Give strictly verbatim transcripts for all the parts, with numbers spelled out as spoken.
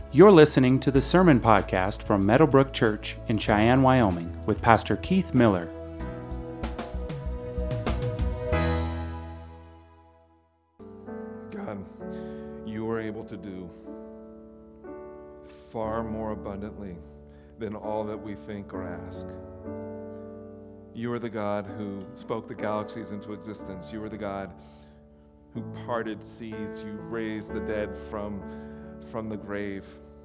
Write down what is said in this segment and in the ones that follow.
You're listening to the Sermon Podcast from Meadowbrook Church in Cheyenne, Wyoming, with Pastor Keith Miller. God, you are able to do far more abundantly than all that we think or ask. You are the God who spoke the galaxies into existence. You are the God who parted seas. You raised the dead from, from the grave.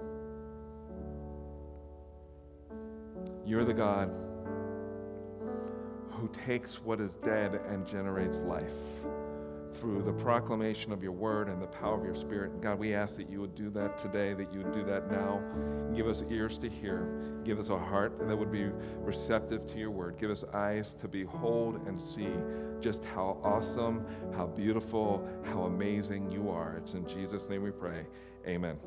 You're the God who takes what is dead and generates life through the proclamation of your word and the power of your spirit. And God, we ask that you would do that today, that you would do that now. Give us ears to hear. Give us a heart that would be receptive to your word. Give us eyes to behold and see just how awesome, how beautiful, how amazing you are. It's in Jesus' name we pray. Amen.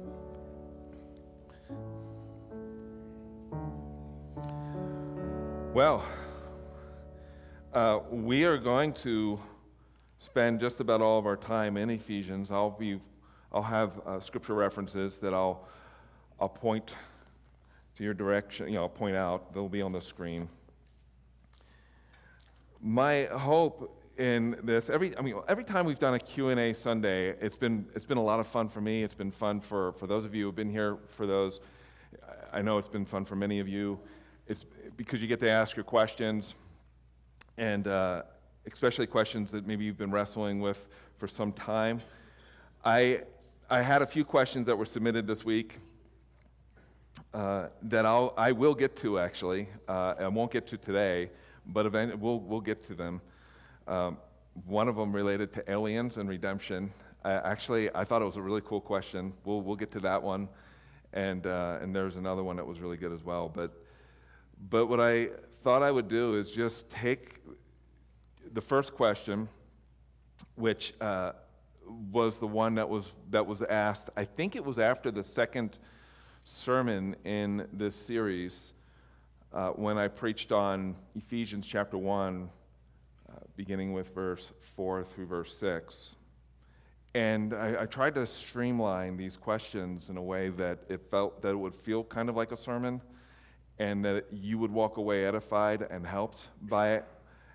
Well, uh, we are going to spend just about all of our time in Ephesians. I'll be, I'll have uh, scripture references that I'll, I'll point to your direction. You know, I'll point out. They'll be on the screen. My hope in this, every, I mean, every time we've done a Q and A Sunday, it's been, it's been a lot of fun for me. It's been fun for, for those of you who've been here. For those, I know it's been fun for many of you. It's because you get to ask your questions, and uh, especially questions that maybe you've been wrestling with for some time. I I had a few questions that were submitted this week uh, that I'll I will get to actually. Uh, I won't get to today, but eventually we'll we'll get to them. Um, one of them related to aliens and redemption. I, actually, I thought it was a really cool question. We'll we'll get to that one, and uh, and there's another one that was really good as well. But But what I thought I would do is just take the first question, which uh, was the one that was that was asked. I think it was after the second sermon in this series, uh, when I preached on Ephesians chapter one, uh, beginning with verse four through verse six. And I, I tried to streamline these questions in a way that it felt that it would feel kind of like a sermon, and that you would walk away edified and helped by it,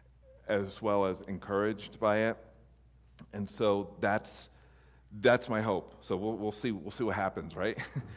as well as encouraged by it. And so that's that's my hope. So we'll we'll see we'll see what happens, right?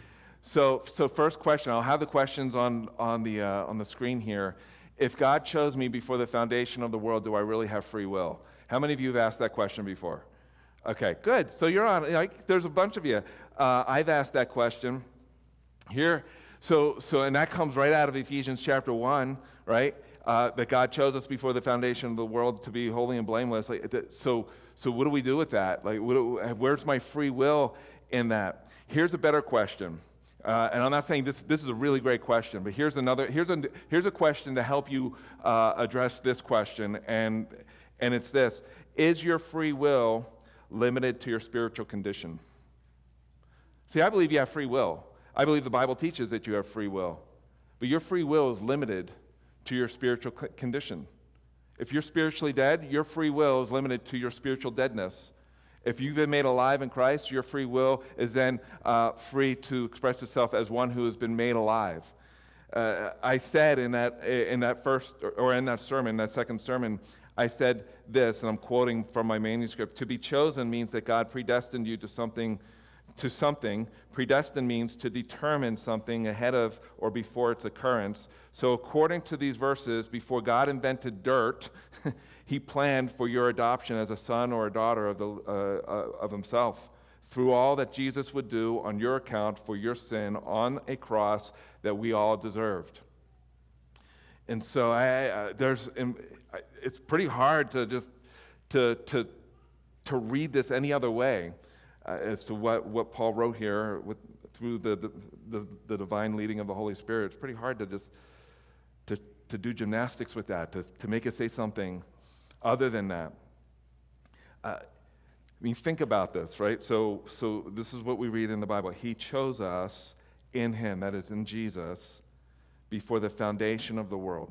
so so first question. I'll have the questions on on the uh, on the screen here. If God chose me before the foundation of the world, do I really have free will? How many of you have asked that question before? Okay, good. So you're on. Like, there's a bunch of you. Uh, I've asked that question here. So, so, and that comes right out of Ephesians chapter one, right? Uh, that God chose us before the foundation of the world to be holy and blameless. Like, so, so, what do we do with that? Like, what do, where's my free will in that? Here's a better question, uh, and I'm not saying this. This is a really great question, but here's another. Here's a here's a question to help you uh, address this question, and and it's this: is your free will limited to your spiritual condition? See, I believe you have free will. I believe the Bible teaches that you have free will, but your free will is limited to your spiritual condition. If you're spiritually dead, your free will is limited to your spiritual deadness. If you've been made alive in Christ, your free will is then uh, free to express itself as one who has been made alive. Uh, I said in that in that first or in that sermon, that second sermon, I said this, and I'm quoting from my manuscript: "To be chosen means that God predestined you to something." To something. Predestined means to determine something ahead of or before its occurrence. So according to these verses, before God invented dirt, he planned for your adoption as a son or a daughter of, the, uh, uh, of himself, through all that Jesus would do on your account for your sin on a cross that we all deserved. And so I, uh, there's, it's pretty hard to just to to to read this any other way. Uh, as to what, what Paul wrote here with, through the, the, the, the divine leading of the Holy Spirit. It's pretty hard to just to, to do gymnastics with that, to, to make it say something other than that. Uh, I mean, think about this, right? So, so this is what we read in the Bible. He chose us in him, that is in Jesus, before the foundation of the world.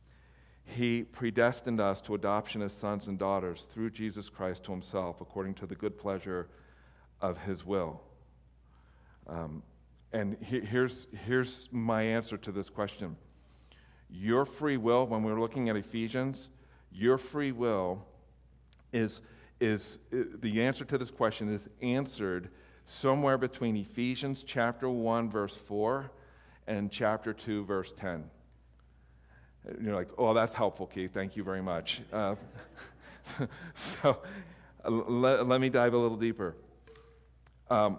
He predestined us to adoption as sons and daughters through Jesus Christ to himself, according to the good pleasure of his will. Um, and he, here's, here's my answer to this question. Your free will, when we're looking at Ephesians, your free will is, is, the answer to this question is answered somewhere between Ephesians chapter one, verse four, and chapter two, verse ten. And you're like, oh, that's helpful, Keith. Thank you very much. Uh, so uh, let, let me dive a little deeper. Um,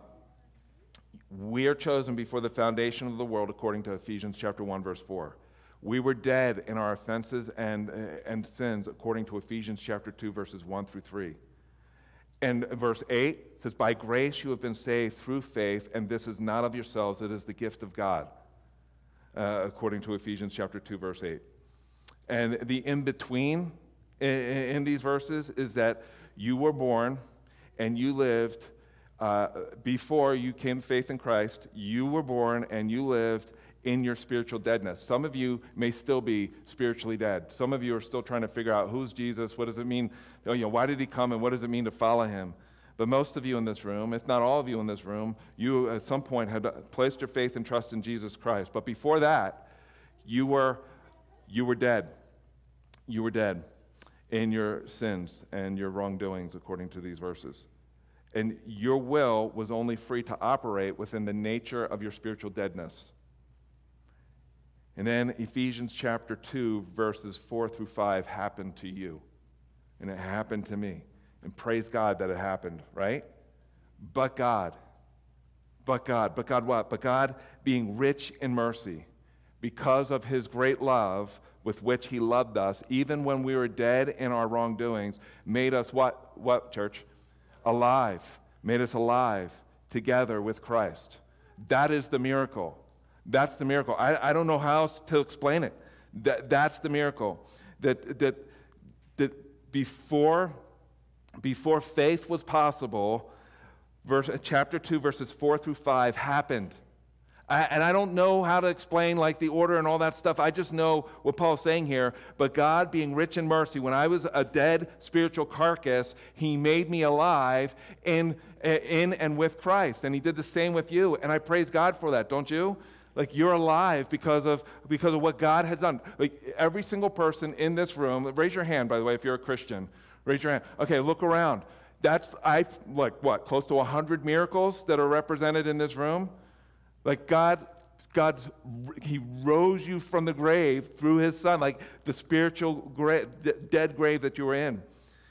we are chosen before the foundation of the world, according to Ephesians chapter one, verse four. We were dead in our offenses and, uh, and sins, according to Ephesians chapter two, verses one through three. And verse eight says, by grace you have been saved through faith, and this is not of yourselves, it is the gift of God, uh, according to Ephesians chapter two, verse eight. And the in-between in, in these verses is that you were born and you lived, uh, before you came to faith in Christ, you were born and you lived in your spiritual deadness. Some of you may still be spiritually dead. Some of you are still trying to figure out who's Jesus, what does it mean, you know, why did he come, and what does it mean to follow him? But most of you in this room, if not all of you in this room, you at some point had placed your faith and trust in Jesus Christ. But before that, you were you were dead. You were dead in your sins and your wrongdoings, according to these verses. And your will was only free to operate within the nature of your spiritual deadness. And then Ephesians chapter two, verses four through five happened to you. And it happened to me. And praise God that it happened, right? But God. But God. But God what? But God, being rich in mercy, because of his great love with which he loved us, even when we were dead in our wrongdoings, made us what? What, church? Alive. Made us alive together with Christ. That is the miracle. That's the miracle. I, I don't know how else to explain it. That, that's the miracle. That, that, that before, before faith was possible, verse, chapter two, verses four through five happened. I, and I don't know how to explain like the order and all that stuff. I just know what Paul's saying here. But God, being rich in mercy, when I was a dead spiritual carcass, he made me alive in, in and with Christ. And he did the same with you. And I praise God for that, don't you? Like, you're alive because of because of what God has done. Like, every single person in this room, raise your hand, by the way, if you're a Christian. Raise your hand. Okay, look around. That's, I like, what, close to one hundred miracles that are represented in this room? Like, God, God, he rose you from the grave through his Son, like the spiritual gra- dead grave that you were in.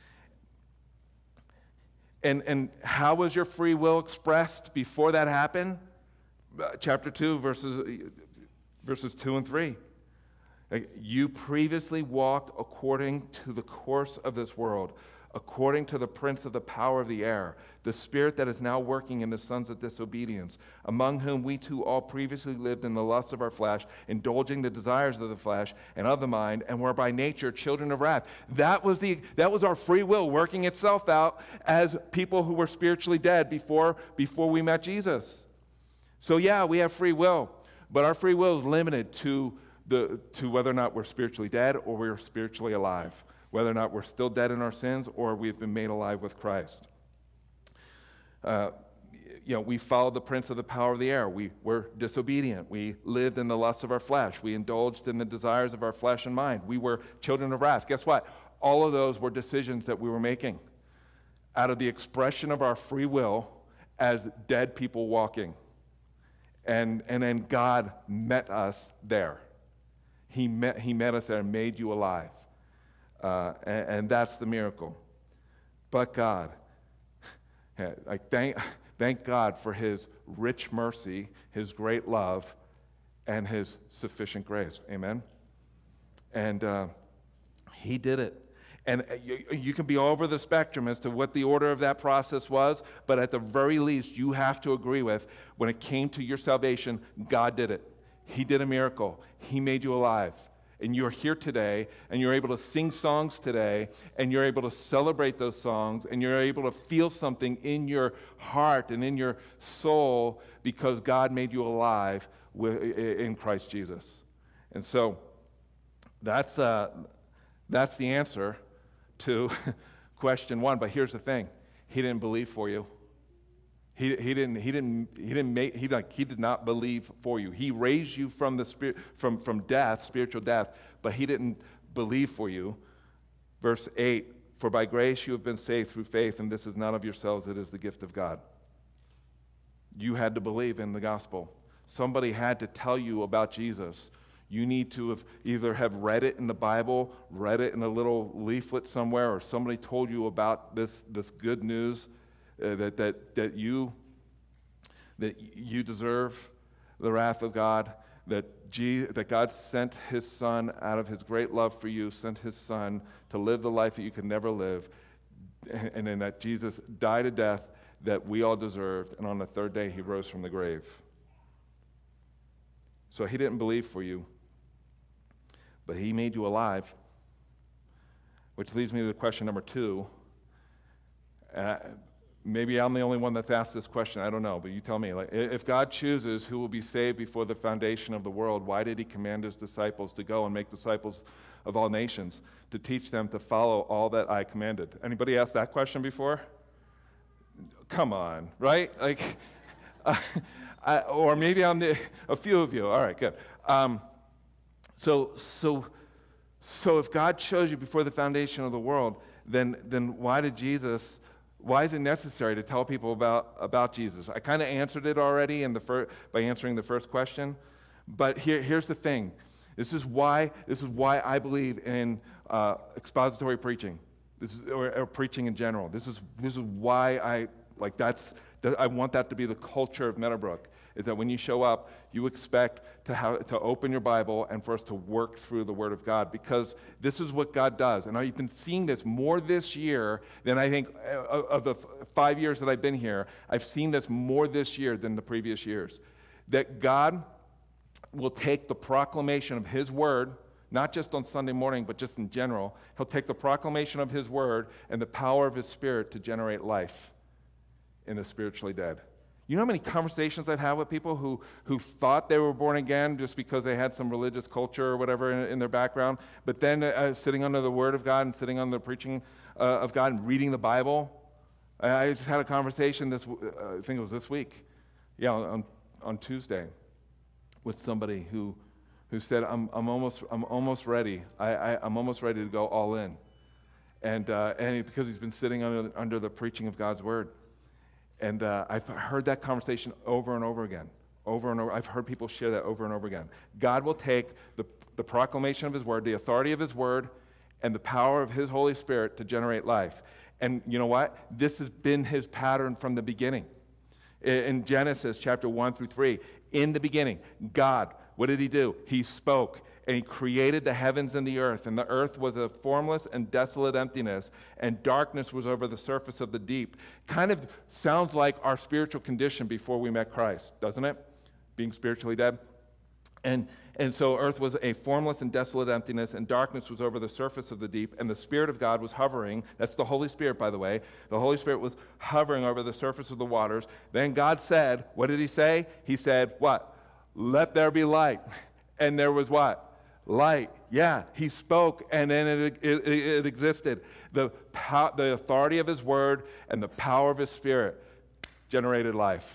And, and how was your free will expressed before that happened? Chapter two, verses, verses two and three. You previously walked according to the course of this world, according to the prince of the power of the air, the spirit that is now working in the sons of disobedience, among whom we too all previously lived in the lusts of our flesh, indulging the desires of the flesh and of the mind, and were by nature children of wrath. That was the that was our free will working itself out as people who were spiritually dead before before we met Jesus. So yeah, we have free will, but our free will is limited to the to whether or not we're spiritually dead or we're spiritually alive, whether or not we're still dead in our sins or we've been made alive with Christ. Uh, you know, we followed the prince of the power of the air. We were disobedient. We lived in the lusts of our flesh. We indulged in the desires of our flesh and mind. We were children of wrath. Guess what? All of those were decisions that we were making out of the expression of our free will as dead people walking. And, and then God met us there. He met, he met us there and made you alive. Uh, and, and that's the miracle. But God, I thank, thank God for his rich mercy, his great love, and his sufficient grace. Amen? And uh, he did it. And you, you can be all over the spectrum as to what the order of that process was, but at the very least, you have to agree with, when it came to your salvation, God did it. He did a miracle. He made you alive. And you're here today, and you're able to sing songs today, and you're able to celebrate those songs, and you're able to feel something in your heart and in your soul because God made you alive in Christ Jesus. And so that's uh, that's the answer to question one. But here's the thing. He didn't believe for you. He He, he didn't he didn't he didn't make he like he did not believe for you. He raised you from the spirit from, from death, spiritual death, but he didn't believe for you. Verse eight, for by grace you have been saved through faith, and this is not of yourselves, it is the gift of God. You had to believe in the gospel. Somebody had to tell you about Jesus. You need to have either have read it in the Bible, read it in a little leaflet somewhere, or somebody told you about this, this good news uh, that, that, that, you, that you deserve the wrath of God, that, Je- that God sent his Son out of his great love for you, sent his Son to live the life that you could never live, and then that Jesus died a death that we all deserved, and on the third day he rose from the grave. So he didn't believe for you, but he made you alive, which leads me to question number two. Uh, maybe I'm the only one that's asked this question, I don't know, but you tell me. Like, if God chooses who will be saved before the foundation of the world, why did he command his disciples to go and make disciples of all nations, to teach them to follow all that I commanded? Anybody asked that question before? Come on, right? Like, uh, I, or maybe I'm the, a few of you. All right, good. Um, so, so, so if God chose you before the foundation of the world, then, then why did Jesus? Why is it necessary to tell people about about Jesus? I kind of answered it already in the fir- by answering the first question, but here, here's the thing. This is why. This is why I believe in uh, expository preaching. This is or, or preaching in general. This is this is why I. Like that's, I want that to be the culture of Meadowbrook, is that when you show up, you expect to have to open your Bible and for us to work through the Word of God, because this is what God does. And I've been seeing this more this year than I think of the five years that I've been here. I've seen this more this year than the previous years. That God will take the proclamation of His Word, not just on Sunday morning, but just in general. He'll take the proclamation of His Word and the power of His Spirit to generate life in the spiritually dead. You know how many conversations I've had with people who, who thought they were born again just because they had some religious culture or whatever in, in their background, but then uh, sitting under the Word of God and sitting under the preaching uh, of God and reading the Bible. I, I just had a conversation this, uh, I think it was this week, yeah, on, on Tuesday, with somebody who who said, I'm, I'm, almost, I'm almost ready. I, I, I'm almost ready to go all in. And, uh, and because he's been sitting under, under the preaching of God's Word. And uh, I've heard that conversation over and over again, over and over. I've heard people share that over and over again. God will take the, the proclamation of His Word, the authority of His Word, and the power of His Holy Spirit to generate life. And you know what? This has been His pattern from the beginning. In Genesis chapter one through three, in the beginning, God, what did He do? He spoke. And He created the heavens and the earth, and the earth was a formless and desolate emptiness, and darkness was over the surface of the deep. Kind of sounds like our spiritual condition before we met Christ, doesn't it? Being spiritually dead. And, and so earth was a formless and desolate emptiness, and darkness was over the surface of the deep, and the Spirit of God was hovering. That's the Holy Spirit, by the way. The Holy Spirit was hovering over the surface of the waters. Then God said, what did He say? He said, what? Let there be light. And there was what? Light. Yeah, He spoke, and then it, it, it existed. The, pow, the authority of His Word and the power of His Spirit generated life.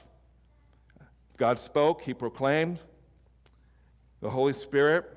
God spoke, He proclaimed. The Holy Spirit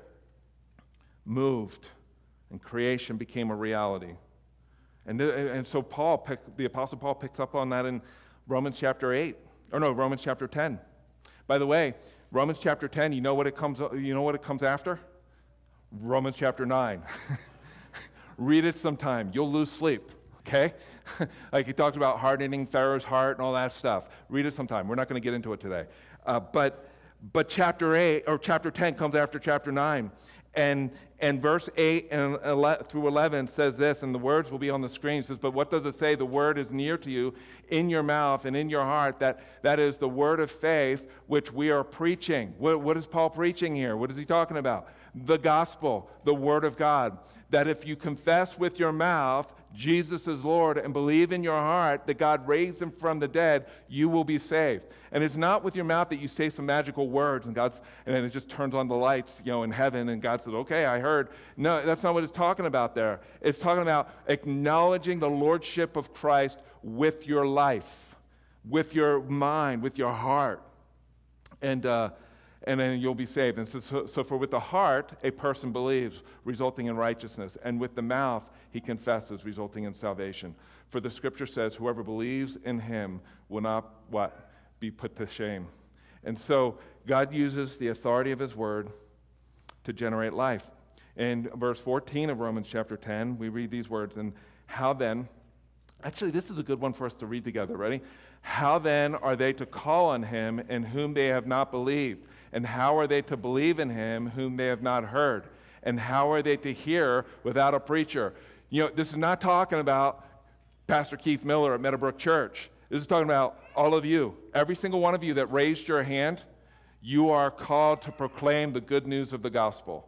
moved, and creation became a reality. And, and so Paul, pick, the Apostle Paul picks up on that in Romans chapter eight, or no, Romans chapter ten. By the way, Romans chapter ten, you know what it comes, you know what it comes after? Romans chapter nine. Read it sometime. You'll lose sleep, okay? Like he talks about hardening Pharaoh's heart and all that stuff. Read it sometime. We're not going to get into it today. Uh, but but chapter eight or chapter ten comes after chapter nine. And and verse eight and eleven, through eleven says this, and the words will be on the screen. It says, but what does it say? The word is near to you, in your mouth and in your heart. That that is the word of faith which we are preaching. What, what is Paul preaching here? What is he talking about? The gospel, the word of God. That if you confess with your mouth Jesus is Lord and believe in your heart that God raised Him from the dead, you will be saved. And it's not with your mouth that you say some magical words and God's and then it just turns on the lights, you know, in heaven, and God says, okay, I heard. No, that's not what it's talking about there. It's talking about acknowledging the lordship of Christ with your life. with your mind, with your heart, and uh, and then you'll be saved. And so, so, so for with the heart, a person believes, resulting in righteousness, and with the mouth, he confesses, resulting in salvation. For the scripture says, whoever believes in him will not, what? Be put to shame. And so God uses the authority of his word to generate life. In verse fourteen of Romans chapter ten, we read these words, and how then, actually this is a good one for us to read together, ready? How then are they to call on him in whom they have not believed? And how are they to believe in him whom they have not heard? And how are they to hear without a preacher? You know, this is not talking about Pastor Keith Miller at Meadowbrook Church. This is talking about all of you. Every single one of you that raised your hand, you are called to proclaim the good news of the gospel.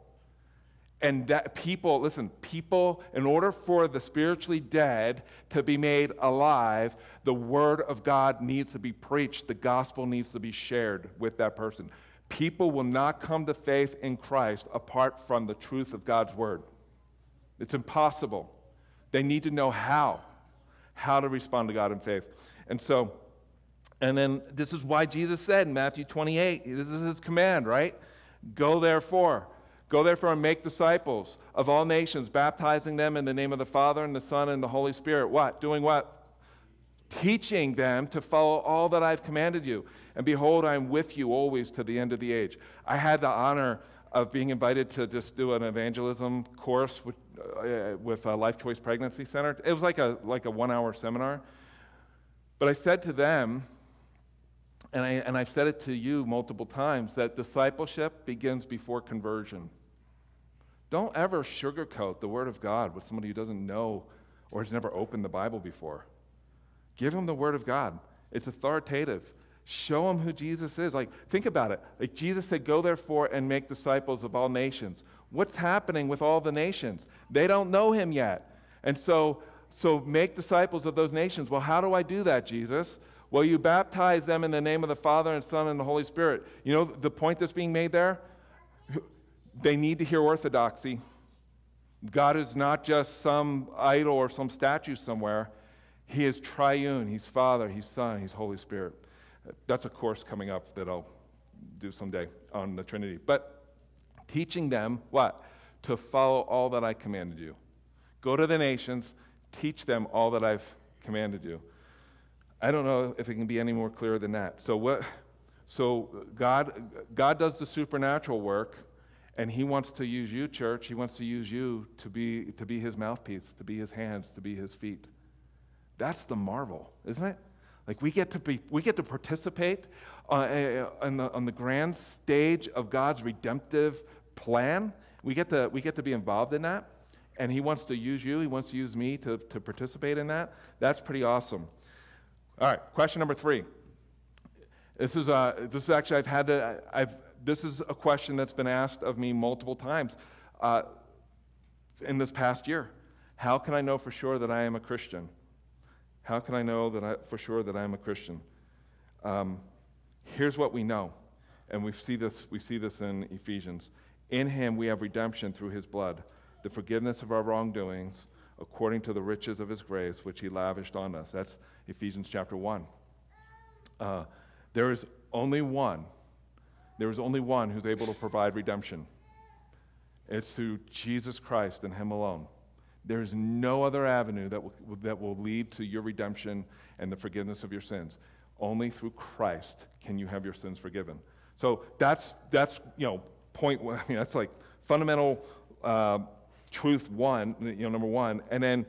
And that people, listen, people, in order for the spiritually dead to be made alive, the word of God needs to be preached. The gospel needs to be shared with that person. People will not come to faith in Christ apart from the truth of God's word. It's impossible. They need to know how, how to respond to God in faith. And so, and then this is why Jesus said in Matthew twenty-eight, this is his command, right? Go therefore. Go therefore and make disciples of all nations, baptizing them in the name of the Father and the Son and the Holy Spirit. What? Doing what? Teaching them to follow all that I've commanded you. And behold, I am with you always to the end of the age. I had the honor of being invited to just do an evangelism course with, uh, with uh, Life Choice Pregnancy Center. It was like a, like a one-hour seminar. But I said to them, and, I, and I've said it to you multiple times, that discipleship begins before conversion. Don't ever sugarcoat the Word of God with somebody who doesn't know or has never opened the Bible before. Give him the Word of God. It's authoritative. Show him who Jesus is. Like, think about it. Like Jesus said, go therefore and make disciples of all nations. What's happening with all the nations? They don't know him yet. And so, so make disciples of those nations. Well, how do I do that, Jesus? Well, you baptize them in the name of the Father and Son and the Holy Spirit. You know the point that's being made there? They need to hear orthodoxy. God is not just some idol or some statue somewhere. He is triune. He's Father, He's Son, He's Holy Spirit. That's a course coming up that I'll do someday on the Trinity. But teaching them what? To follow all that I commanded you. Go to the nations, teach them all that I've commanded you. I don't know if it can be any more clear than that. So what? So God, God does the supernatural work, and He wants to use you, church. He wants to use you to be to be His mouthpiece, to be His hands, to be His feet. That's the marvel, isn't it? Like we get to be, we get to participate on, uh, on, the, on the grand stage of God's redemptive plan. We get to we get to be involved in that, and He wants to use you. He wants to use me to to participate in that. That's pretty awesome. All right, question number three. This is uh, this is actually I've had to I've this is a question that's been asked of me multiple times uh, in this past year. How can I know for sure that I am a Christian? How can I know that I, for sure that I am a Christian? Um, here's what we know, and we see this we see this in Ephesians. In Him we have redemption through His blood, the forgiveness of our wrongdoings, according to the riches of His grace, which He lavished on us. That's Ephesians chapter one. Uh, there is only one. There is only one who's able to provide redemption. It's through Jesus Christ and Him alone. There is no other avenue that will, that will lead to your redemption and the forgiveness of your sins. Only through Christ can you have your sins forgiven. So that's that's you know point. I mean that's like fundamental uh, truth one. You know number one, and then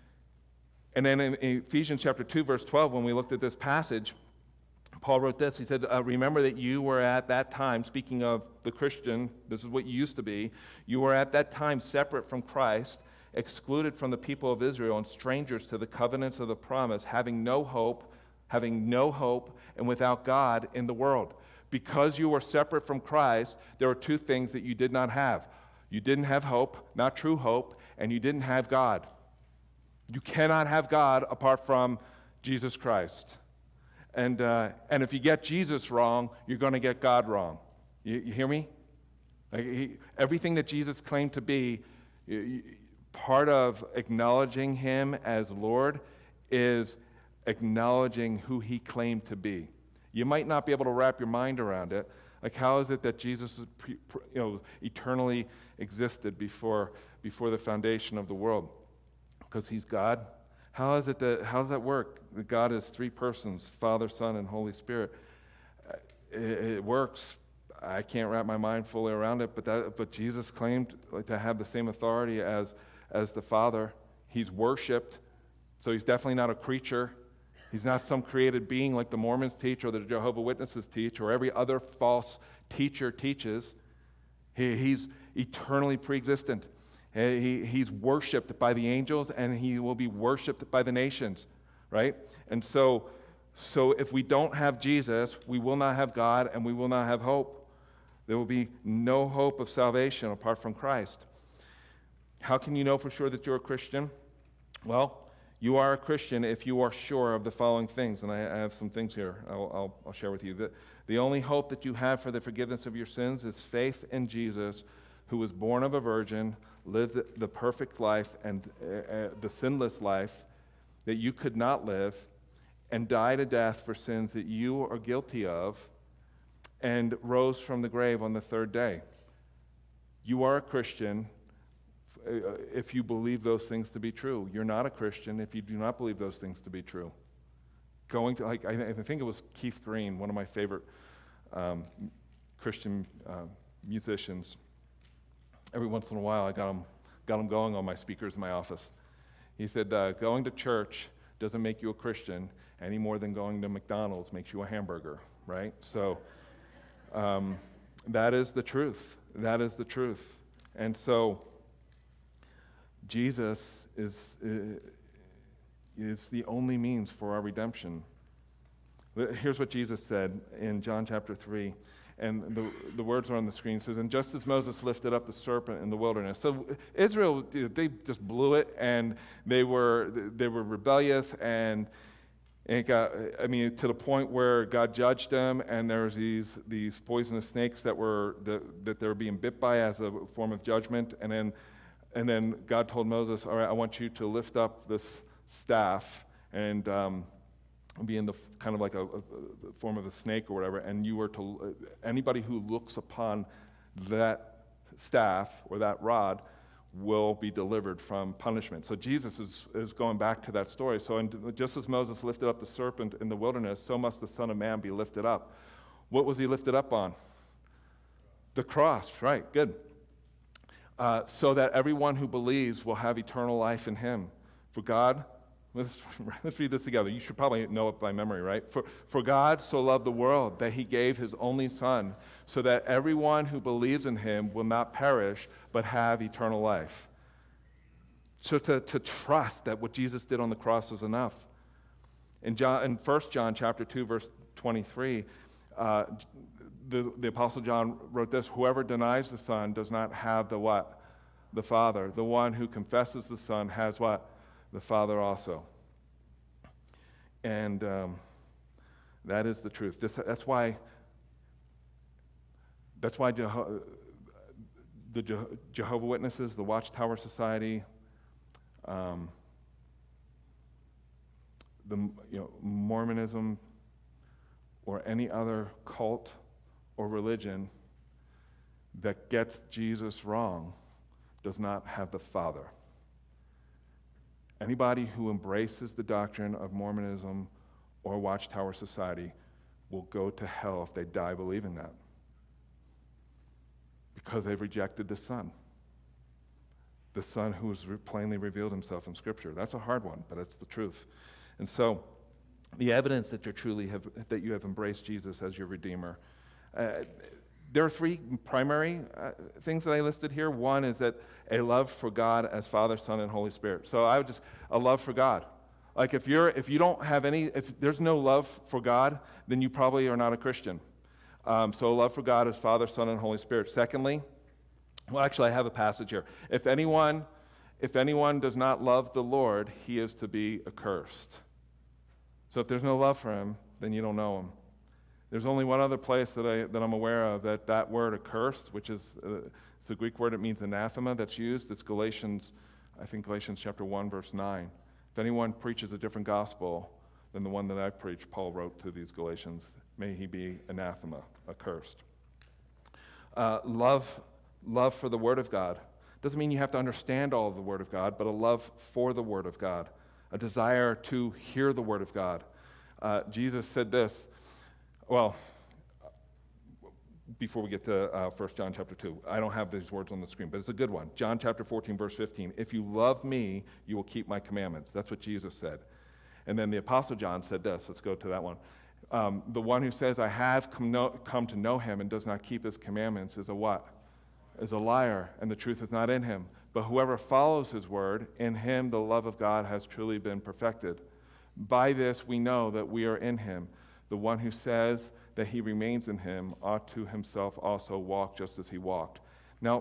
and then in Ephesians chapter two verse twelve, when we looked at this passage, Paul wrote this. He said, uh, "Remember that you were at that time." Speaking of the Christian, this is what you used to be. You were at that time separate from Christ, excluded from the people of Israel, and strangers to the covenants of the promise, having no hope, having no hope, and without God in the world. Because you were separate from Christ, there were two things that you did not have. You didn't have hope, not true hope, and you didn't have God. You cannot have God apart from Jesus Christ. And uh, and if you get Jesus wrong, you're going to get God wrong. You, you hear me? Like he, everything that Jesus claimed to be, you, you, part of acknowledging Him as Lord is acknowledging who he claimed to be. You might not be able to wrap your mind around it. Like, how is it that Jesus is pre, pre, you know, eternally existed before, before the foundation of the world? Because he's God. How is it that, how does that work? That God is three persons, Father, Son, and Holy Spirit. It, it works. I can't wrap my mind fully around it, but that, but Jesus claimed like, to have the same authority as, as the Father. He's worshipped, so he's definitely not a creature. He's not some created being like the Mormons teach or the Jehovah's Witnesses teach or every other false teacher teaches. He, he's eternally pre-existent. He, he's worshipped by the angels, and he will be worshipped by the nations, right? And so, so if we don't have Jesus, we will not have God, and we will not have hope. There will be no hope of salvation apart from Christ. How can you know for sure that you're a Christian? Well, you are a Christian if you are sure of the following things, and I, I have some things here I'll, I'll, I'll share with you. The, the only hope that you have for the forgiveness of your sins is faith in Jesus, who was born of a virgin, lived the, the perfect life and uh, uh, the sinless life that you could not live, and died a death for sins that you are guilty of, and rose from the grave on the third day. You are a Christian if you believe those things to be true. You're not a Christian if you do not believe those things to be true. Going to, like, I, I think it was Keith Green, one of my favorite um, Christian uh, musicians. Every once in a while, I got him, got him going on my speakers in my office. He said, uh, going to church doesn't make you a Christian any more than going to McDonald's makes you a hamburger, right? So um, that is the truth. That is the truth. And so Jesus is, is the only means for our redemption. Here's what Jesus said in John chapter three, and the, the words are on the screen. It says, and just as Moses lifted up the serpent in the wilderness. So Israel, they just blew it, and they were they were rebellious, and it got, I mean, to the point where God judged them, and there was these these poisonous snakes that were that, that they were being bit by as a form of judgment, and then And then God told Moses, all right, I want you to lift up this staff and um, be in the kind of like a, a, a form of a snake or whatever, and you were to, uh, anybody who looks upon that staff or that rod will be delivered from punishment. So Jesus is, is going back to that story. So in, just as Moses lifted up the serpent in the wilderness, so must the Son of Man be lifted up. What was he lifted up on? The cross, right, good. Uh, so that everyone who believes will have eternal life in him. For God, let's, let's read this together. You should probably know it by memory, right? For, for God so loved the world that he gave his only Son, so that everyone who believes in him will not perish, but have eternal life. So to, to trust that what Jesus did on the cross is enough. In, John, in First John chapter two, verse twenty-three, uh, The, the Apostle John wrote this, whoever denies the Son does not have the what? The Father. The one who confesses the Son has what? The Father also. And um, that is the truth. This, that's why, that's why Jeho- the Je- Jehovah's Witnesses, the Watchtower Society, um, the you know, Mormonism, or any other cult or religion that gets Jesus wrong does not have the Father. Anybody who embraces the doctrine of Mormonism or Watchtower Society will go to hell if they die believing that, because they've rejected the Son. The Son who has plainly revealed himself in Scripture. That's a hard one, but it's the truth. And so, the evidence that you truly have, that you have embraced Jesus as your Redeemer. Uh, there are three primary uh, things that I listed here. One is that a love for God as Father, Son, and Holy Spirit. So I would just, a love for God. Like if you're, if you don't have any, if there's no love for God, then you probably are not a Christian. Um, so a love for God as Father, Son, and Holy Spirit. Secondly, well, actually I have a passage here. If anyone, if anyone does not love the Lord, he is to be accursed. So if there's no love for him, then you don't know him. There's only one other place that, I, that I'm aware of that that word accursed, which is uh, it's the Greek word, it means anathema, that's used. It's Galatians, I think Galatians chapter one, verse nine. If anyone preaches a different gospel than the one that I preach, Paul wrote to these Galatians. May he be anathema, accursed. Uh, love, love for the Word of God. Doesn't mean you have to understand all of the Word of God, but a love for the Word of God, a desire to hear the Word of God. Uh, Jesus said this, well, before we get to uh, First John chapter two, I don't have these words on the screen, but it's a good one. John chapter fourteen, verse fifteen, if you love me, you will keep my commandments. That's what Jesus said. And then the Apostle John said this, let's go to that one. Um, the one who says, I have come, know, come to know him and does not keep his commandments is a what? Is a liar, and the truth is not in him. But whoever follows his word, in him the love of God has truly been perfected. By this we know that we are in him. The one who says that he remains in him ought to himself also walk just as he walked. Now,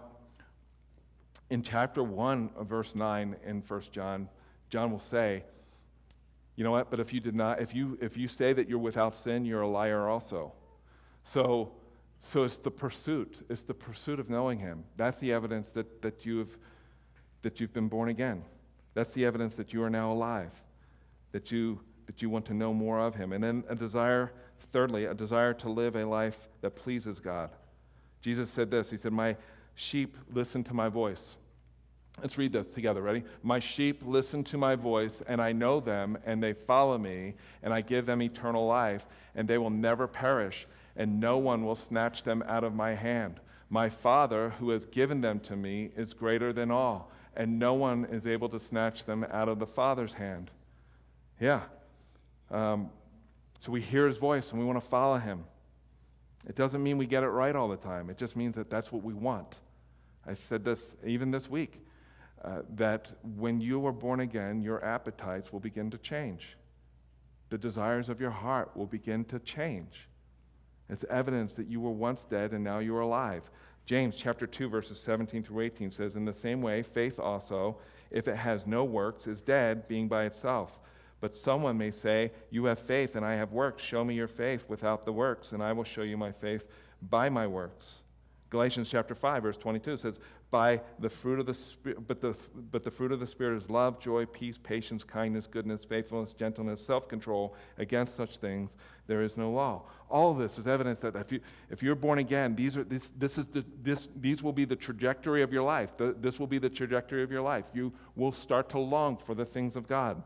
in chapter one of verse nine in First John, John will say, you know what, but if you did not, if you if you say that you're without sin, you're a liar also. So so it's the pursuit, it's the pursuit of knowing him. That's the evidence that, that you've that you've been born again. That's the evidence that you are now alive, that you that you want to know more of him. And then a desire, thirdly, a desire to live a life that pleases God. Jesus said this, he said, my sheep listen to my voice. Let's read this together, ready? My sheep listen to my voice, and I know them, and they follow me, and I give them eternal life, and they will never perish, and no one will snatch them out of my hand. My Father, who has given them to me, is greater than all, and no one is able to snatch them out of the Father's hand. Yeah. Um, so we hear his voice, and we want to follow him. It doesn't mean we get it right all the time. It just means that that's what we want. I said this even this week. Uh, that when you are born again, your appetites will begin to change. The desires of your heart will begin to change. It's evidence that you were once dead and now you are alive. James chapter two, verses seventeen through eighteen says, in the same way, faith also, if it has no works, is dead, being by itself. But someone may say, you have faith and I have works. Show me your faith without the works, and I will show you my faith by my works. Galatians chapter five, verse twenty-two says, by the fruit of the Spirit, but the, but the fruit of the Spirit is love, joy, peace, patience, kindness, goodness, faithfulness, gentleness, self-control. Against such things there is no law. All of this is evidence that if, you, if you're born again, these, are, this, this is the, this, these will be the trajectory of your life. The, this will be the trajectory of your life. You will start to long for the things of God.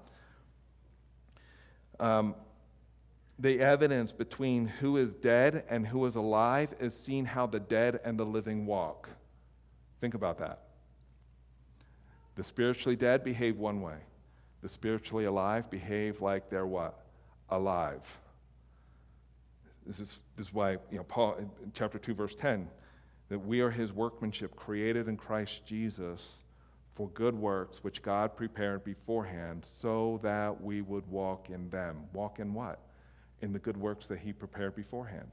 Um, the evidence between who is dead and who is alive is seeing how the dead and the living walk. Think about that. The spiritually dead behave one way. The spiritually alive behave like they're what? Alive. This is, this is why, you know, Paul, in chapter two, verse ten, that we are his workmanship, created in Christ Jesus for good works, which God prepared beforehand so that we would walk in them. Walk in what? In the good works that he prepared beforehand.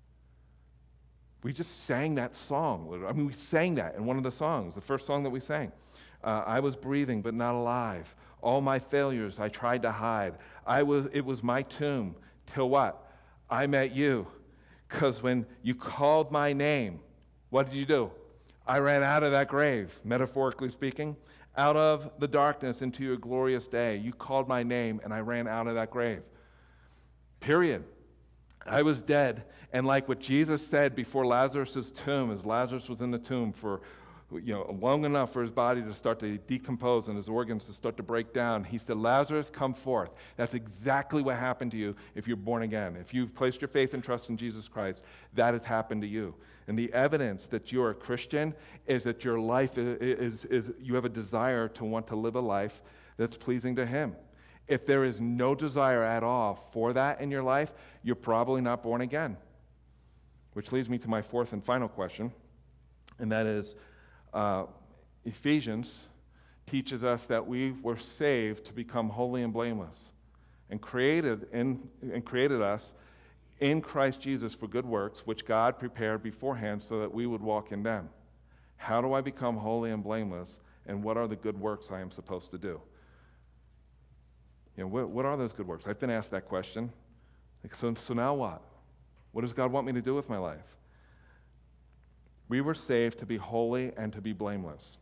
We just sang that song. I mean, we sang that in one of the songs, the first song that we sang. Uh, I was breathing but not alive. All my failures I tried to hide. I was. It was my tomb till what? I met you. Because when you called my name, what did you do? I ran out of that grave, metaphorically speaking, out of the darkness into your glorious day. You called my name and I ran out of that grave. Period. I was dead, and like what Jesus said before Lazarus' tomb, as Lazarus was in the tomb for, you know, long enough for his body to start to decompose and his organs to start to break down, he said, Lazarus, come forth. That's exactly what happened to you if you're born again. If you've placed your faith and trust in Jesus Christ, that has happened to you. And the evidence that you're a Christian is that your life is, is, is you have a desire to want to live a life that's pleasing to him. If there is no desire at all for that in your life, you're probably not born again. Which leads me to my fourth and final question, and that is, uh, Ephesians teaches us that we were saved to become holy and blameless, and created in and created us in Christ Jesus for good works, which God prepared beforehand so that we would walk in them. How do I become holy and blameless, and what are the good works I am supposed to do? You know, what, what are those good works? I've been asked that question. Like, so, so now what? What does God want me to do with my life? We were saved to be holy and to be blameless.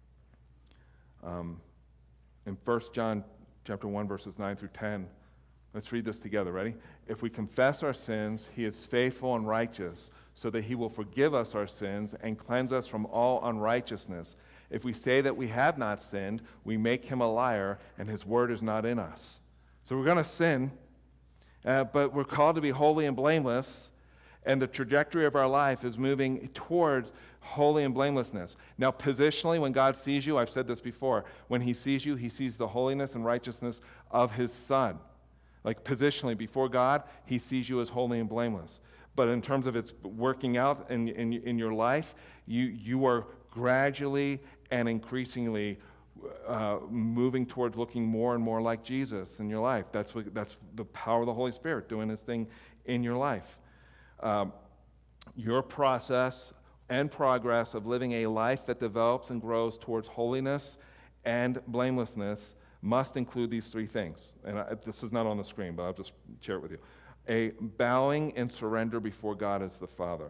Um, in First John chapter one, verses nine through ten, Let's read this together. Ready? If we confess our sins, he is faithful and righteous, so that he will forgive us our sins and cleanse us from all unrighteousness. If we say that we have not sinned, we make him a liar, and his word is not in us. So we're going to sin, uh, but we're called to be holy and blameless, and the trajectory of our life is moving towards holy and blamelessness. Now, positionally, when God sees you, I've said this before, when he sees you, he sees the holiness and righteousness of his Son. Like positionally, before God, he sees you as holy and blameless. But in terms of its working out in, in, in your life, you, you are gradually and increasingly uh, moving towards looking more and more like Jesus in your life. That's what, that's the power of the Holy Spirit doing his thing in your life. Um, your process and progress of living a life that develops and grows towards holiness and blamelessness must include these three things. And I, this is not on the screen, but I'll just share it with you. A bowing and surrender before God as the Father.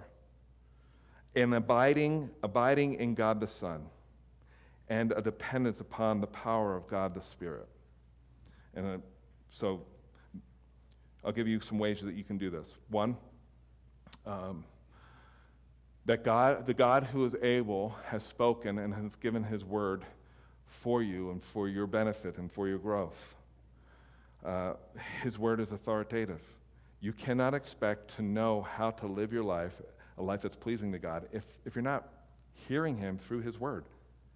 An abiding, abiding in God the Son. And a dependence upon the power of God the Spirit. And uh, so I'll give you some ways that you can do this. One, um, that God, the God who is able has spoken and has given his word for you and for your benefit and for your growth. Uh, his word is authoritative. You cannot expect to know how to live your life, a life that's pleasing to God, if, if you're not hearing him through his word.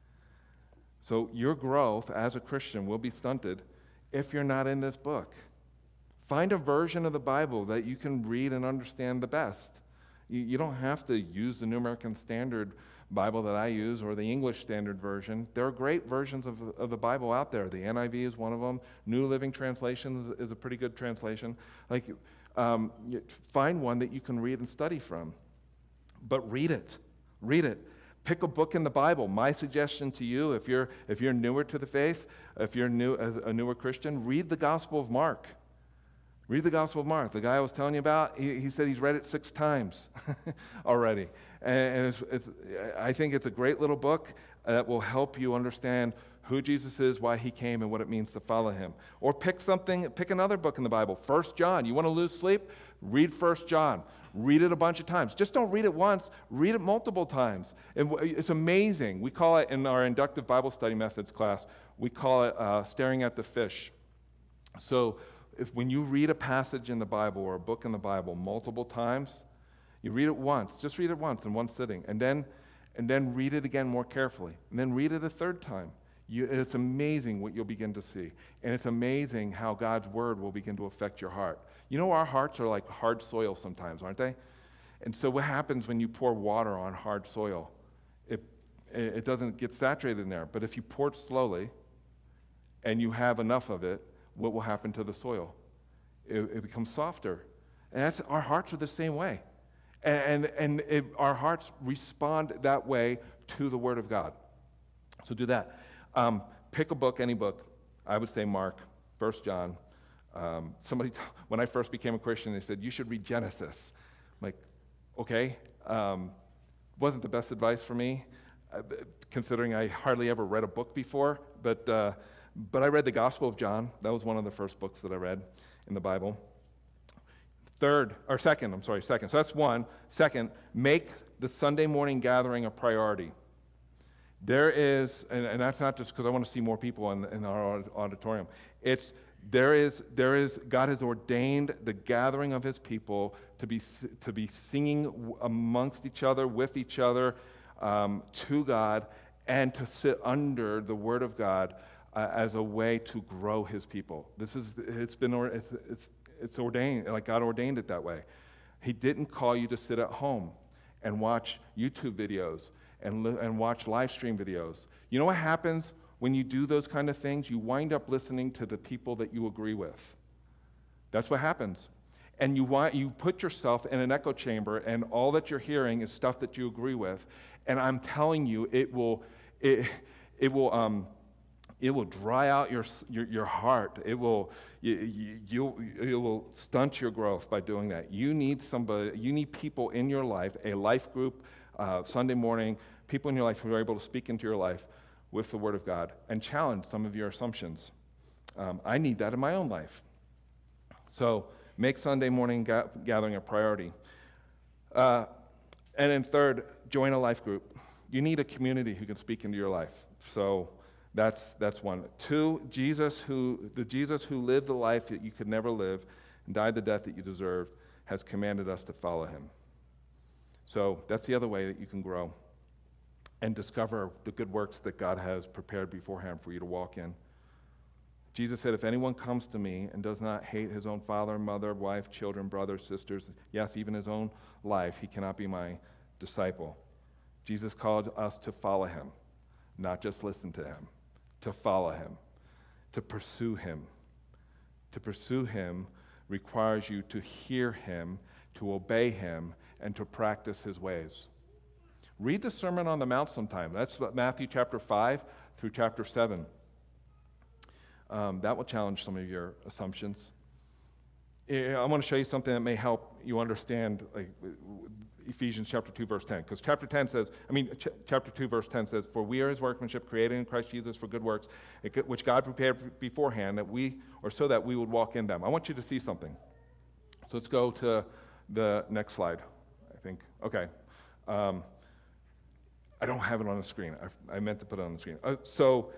So your growth as a Christian will be stunted if you're not in this book. Find a version of the Bible that you can read and understand the best. You, you don't have to use the New American Standard Bible that I use or the English Standard Version. There are great versions of, of the Bible out there. The N I V is one of them. New Living Translation is, is a pretty good translation. Like, um, find one that you can read and study from. But read it. Read it. Pick a book in the Bible. My suggestion to you, if you're if you're newer to the faith, if you're new as a newer Christian, read the Gospel of Mark. Read the Gospel of Mark. The guy I was telling you about, he, he said he's read it six times already. And, and it's, it's, I think it's a great little book that will help you understand who Jesus is, why he came, and what it means to follow him. Or pick something, pick another book in the Bible. First John. You want to lose sleep? Read First John. Read it a bunch of times. Just don't read it once. Read it multiple times. And it's amazing. We call it, in our inductive Bible study methods class, we call it uh, staring at the fish. So if when you read a passage in the Bible or a book in the Bible multiple times, you read it once. Just read it once in one sitting. And then, and then read it again more carefully. And then read it a third time. You, it's amazing what you'll begin to see. And it's amazing how God's word will begin to affect your heart. You know, our hearts are like hard soil sometimes, aren't they? And so what happens when you pour water on hard soil? It, it doesn't get saturated in there. But if you pour it slowly and you have enough of it, what will happen to the soil? It, it becomes softer. And that's, our hearts are the same way. And, and, and it, our hearts respond that way to the Word of God. So do that. Um, pick a book, any book. I would say Mark, First John. Um, somebody, t- when I first became a Christian, they said, you should read Genesis. I'm like, okay. Um, wasn't the best advice for me, uh, considering I hardly ever read a book before. But, uh, but I read the Gospel of John. That was one of the first books that I read in the Bible. Third, or second, I'm sorry, second. So that's one. Second, make the Sunday morning gathering a priority. There is, and, and that's not just because I want to see more people in, in our auditorium. It's, there is, there is, God has ordained the gathering of his people to be, to be singing amongst each other, with each other, um, to God, and to sit under the Word of God uh, as a way to grow his people. This is, it's been, it's, it's, it's ordained, like God ordained it that way. He didn't call you to sit at home and watch YouTube videos and, li- and watch live stream videos. You know what happens when you do those kind of things? You wind up listening to the people that you agree with. That's what happens. And you want, you put yourself in an echo chamber, and all that you're hearing is stuff that you agree with. And I'm telling you, it will, it, it will, um, it will dry out your your, your heart. It will, you, you, it will stunt your growth by doing that. You need somebody. You need people in your life, a life group, uh, Sunday morning, people in your life who are able to speak into your life with the Word of God and challenge some of your assumptions. Um, I need that in my own life. So make Sunday morning ga- gathering a priority. Uh, and then third, join a life group. You need a community who can speak into your life. So that's that's one. Two, Jesus who the Jesus who lived the life that you could never live and died the death that you deserved has commanded us to follow him. So that's the other way that you can grow and discover the good works that God has prepared beforehand for you to walk in. Jesus said, if anyone comes to me and does not hate his own father, mother, wife, children, brothers, sisters, yes, even his own life, he cannot be my disciple. Jesus called us to follow him, not just listen to him, to follow him, to pursue him. To pursue him requires you to hear him, to obey him, and to practice his ways. Read the Sermon on the Mount sometime. That's Matthew chapter five through chapter seven. Um, that will challenge some of your assumptions. I want to show you something that may help you understand like, Ephesians chapter two, verse ten. Because chapter ten says, I mean, ch- chapter two, verse ten says, for we are his workmanship, created in Christ Jesus for good works, which God prepared beforehand, that we, or so that we would walk in them. I want you to see something. So let's go to the next slide, I think. Okay. Um, I don't have it on the screen. I, I meant to put it on the screen. Uh, so,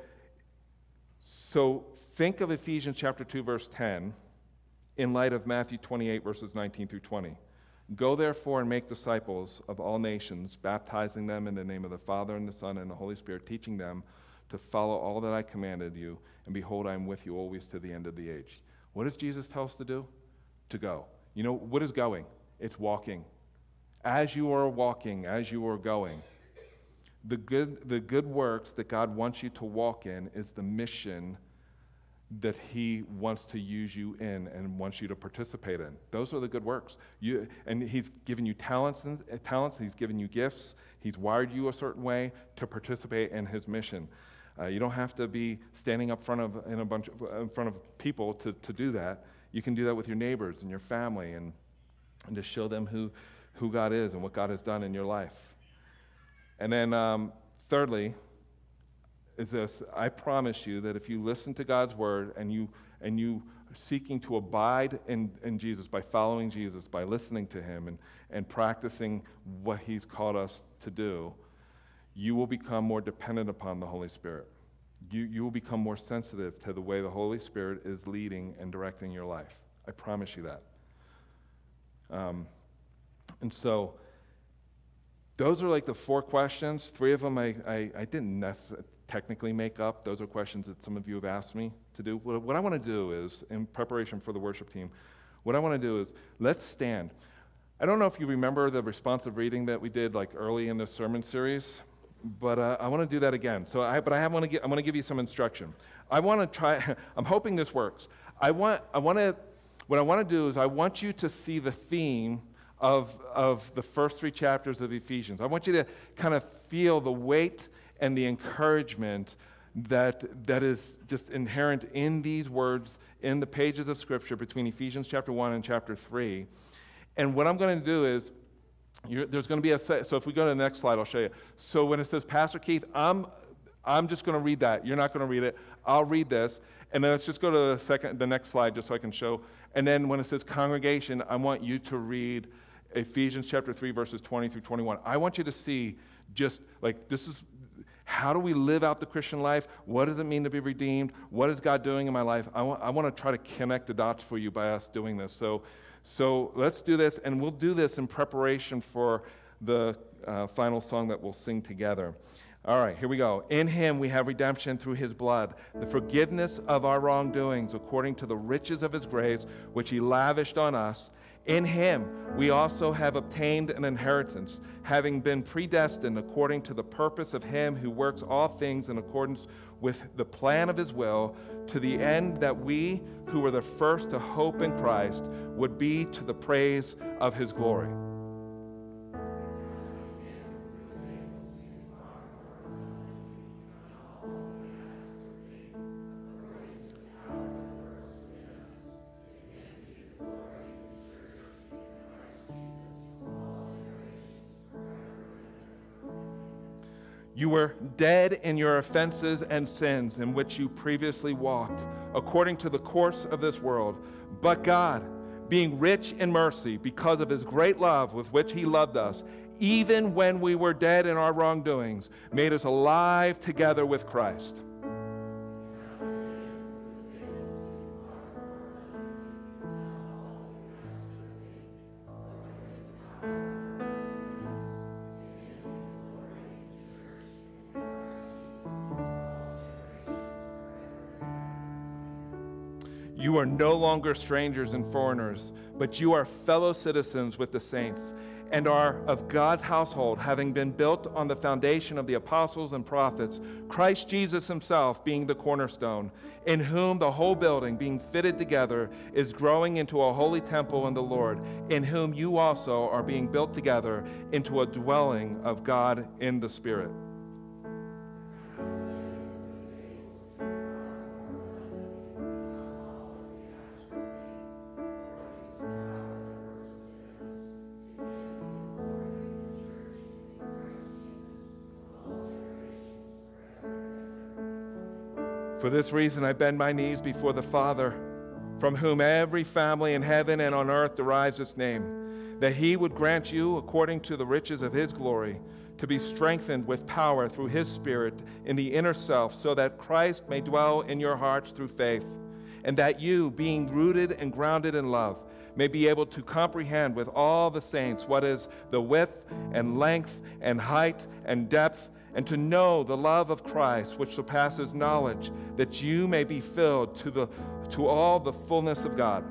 so think of Ephesians chapter two, verse ten, in light of Matthew twenty-eight, verses nineteen through twenty. Go therefore and make disciples of all nations, baptizing them in the name of the Father and the Son and the Holy Spirit, teaching them to follow all that I commanded you, and behold, I am with you always to the end of the age. What does Jesus tell us to do? To go. You know, what is going? It's walking. As you are walking, as you are going, the good, the good works that God wants you to walk in is the mission that he wants to use you in and wants you to participate in. Those are the good works. You, and he's given you talents, and, uh, talents, he's given you gifts, he's wired you a certain way to participate in his mission. Uh, you don't have to be standing up front of in a bunch of, in front of people to, to do that. You can do that with your neighbors and your family and, and to show them who, who God is and what God has done in your life. And then um, thirdly, is this, I promise you that if you listen to God's word and you and you are seeking to abide in, in Jesus by following Jesus, by listening to him and, and practicing what he's called us to do, you will become more dependent upon the Holy Spirit. You, you will become more sensitive to the way the Holy Spirit is leading and directing your life. I promise you that. Um, and so, those are like the four questions. Three of them I, I, I didn't necessarily technically make up. Those are questions that some of you have asked me to do. What, what I want to do is, in preparation for the worship team, what I want to do is, let's stand. I don't know if you remember the responsive reading that we did like early in this sermon series, but uh, I want to do that again. So, I, but I want to give, I want to give you some instruction. I want to try. I'm hoping this works. I want, I want to. What I want to do is, I want you to see the theme of of the first three chapters of Ephesians. I want you to kind of feel the weight and the encouragement that that is just inherent in these words in the pages of Scripture between Ephesians chapter one and chapter three. And what I'm going to do is, you're, there's going to be a, so if we go to the next slide, I'll show you. So when it says, Pastor Keith, I'm, I'm just going to read that. You're not going to read it. I'll read this. And then let's just go to the second, the next slide just so I can show. And then when it says congregation, I want you to read Ephesians chapter three, verses twenty through twenty-one. I want you to see just like this is, how do we live out the Christian life? What does it mean to be redeemed? What is God doing in my life? I want, I want to try to connect the dots for you by us doing this. So, so let's do this, and we'll do this in preparation for the uh, final song that we'll sing together. All right, here we go. In him we have redemption through his blood, the forgiveness of our wrongdoings according to the riches of his grace, which he lavished on us. In him we also have obtained an inheritance, having been predestined according to the purpose of him who works all things in accordance with the plan of his will, to the end that we, who were the first to hope in Christ, would be to the praise of his glory. You were dead in your offenses and sins in which you previously walked, according to the course of this world. But God, being rich in mercy because of his great love with which he loved us, even when we were dead in our wrongdoings, made us alive together with Christ. You are no longer strangers and foreigners, but you are fellow citizens with the saints and are of God's household, having been built on the foundation of the apostles and prophets, Christ Jesus himself being the cornerstone, in whom the whole building, being fitted together, is growing into a holy temple in the Lord, in whom you also are being built together into a dwelling of God in the Spirit. For this reason I bend my knees before the Father, from whom every family in heaven and on earth derives its name, that he would grant you, according to the riches of his glory, to be strengthened with power through his Spirit in the inner self, so that Christ may dwell in your hearts through faith, and that you, being rooted and grounded in love, may be able to comprehend with all the saints what is the width and length and height and depth, and to know the love of Christ, which surpasses knowledge, that you may be filled to the to all the fullness of God.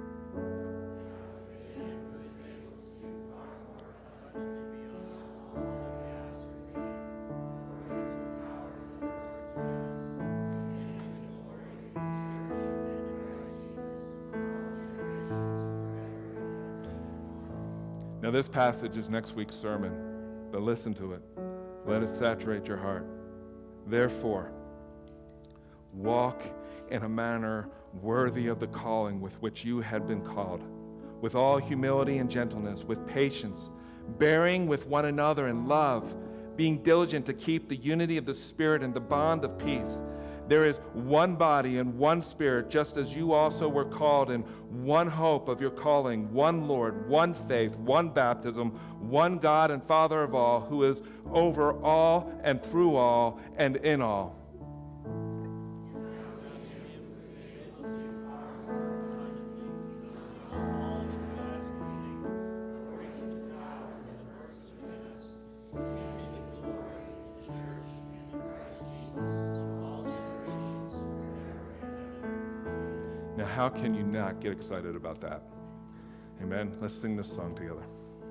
Now, this passage is next week's sermon, but listen to it. Let it saturate your heart. Therefore, walk in a manner worthy of the calling with which you had been called, with all humility and gentleness, with patience, bearing with one another in love, being diligent to keep the unity of the Spirit and the bond of peace. There is one body and one Spirit, just as you also were called in one hope of your calling, one Lord, one faith, one baptism, one God and Father of all, who is over all and through all and in all. Now, how can you not get excited about that? Amen. Let's sing this song together.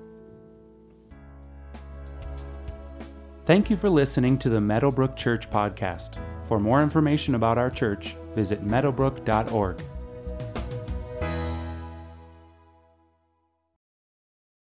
Thank you for listening to the Meadowbrook Church podcast. For more information about our church, visit meadowbrook dot org.